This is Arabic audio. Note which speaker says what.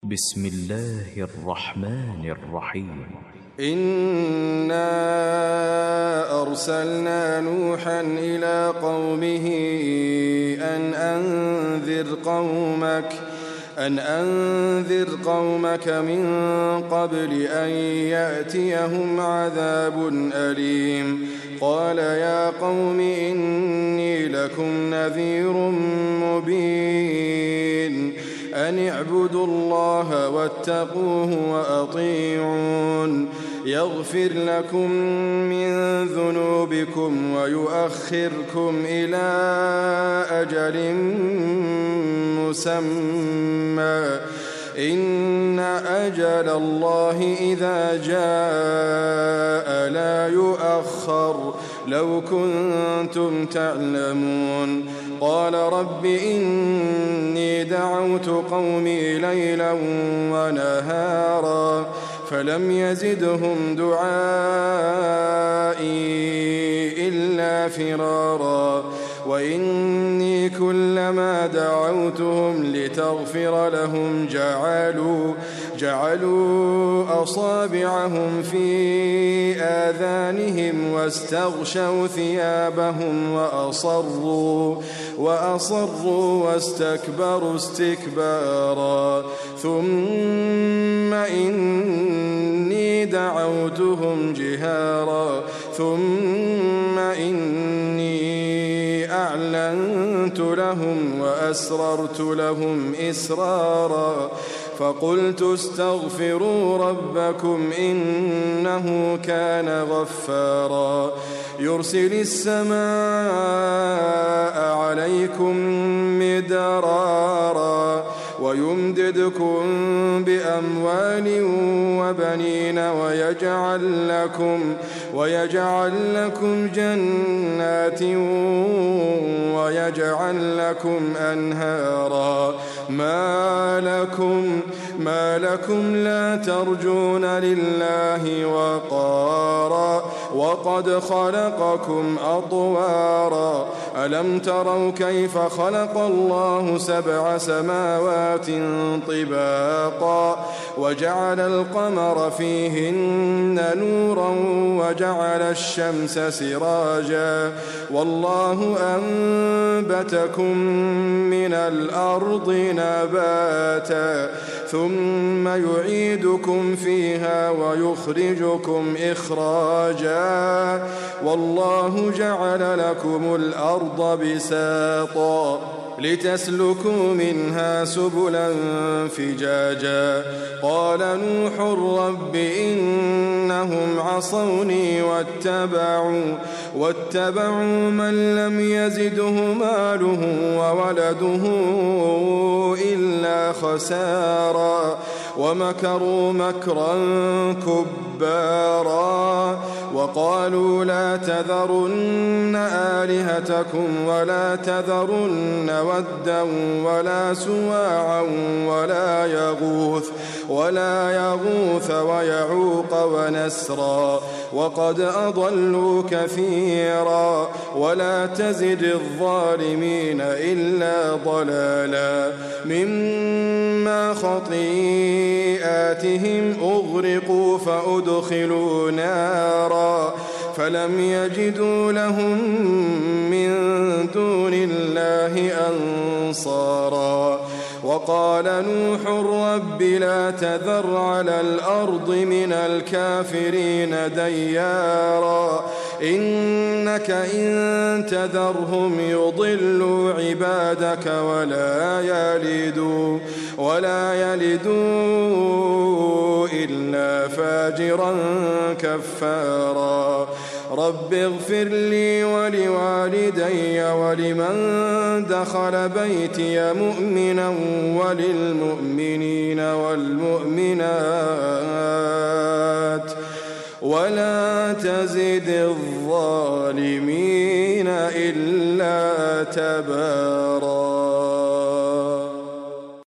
Speaker 1: بسم الله الرحمن الرحيم.
Speaker 2: إنا أرسلنا نوحا إلى قومه أن أنذر قومك من قبل أن يأتيهم عذاب أليم. قال يا قوم إني لكم نذير مبين أن اعبدوا الله واتقوه وأطيعون يغفر لكم من ذنوبكم ويؤخركم إلى أجل مسمى إن أجل الله إذا جاء لا يؤخر لو كنتم تعلمون. قال رب إني دعوت قومي ليلا ونهارا فلم يزدهم دعائي إلا فرارا وإني كلما دعوتهم لتغفر لهم جعلوا أصابعهم في آذانهم واستغشوا ثيابهم وأصروا واستكبروا استكبارا ثم إني دعوتهم جهارا ثم إني أعلنت لهم وأسررت لهم إسرارا فقلت استغفروا ربكم إنه كان غفارا يرسل السماء عليكم مدرارا ويمددكم بأموال وبنين ويجعل لكم جنات ويجعل لكم أنهارا ما لكم لا ترجون لله وقارا وقد خلقكم أطوارا ألم تروا كيف خلق الله 7 سماوات طباقا وجعل القمر فيهن نورا وجعل الشمس سراجا والله أنبتكم من الأرض نباتا ثم يعيدكم فيها ويخرجكم إخراجا والله جعل لكم الأرض بساطا لتسلكوا منها سبلا فجاجا قال نوح رب إنهم عصوني واتبعوا من لم يزده ماله وولده إلا خسارا ومكروا مكرا كبارا وقالوا لا تذرن آلهتكم ولا تذرن ودا ولا سواعا ولا يغوث ويعوق ونسرا وقد أضلوا كثيرا ولا تزد الظالمين إلا ضلالا مما خطيئاتهم أغرقوا فأدخلوا نارا فلم يجدوا لهم من دون الله أنصارا وقال نوح رب لا تذر على الأرض من الكافرين ديارا إنك إن تذرهم يضلوا عبادك ولا يلدوا إلا فاجرا كفارا رب اغفر لي ولوالدي ولمن دخل بيتي مؤمنا وللمؤمنين والمؤمنات ولا تزد الظالمين إلا تبارا.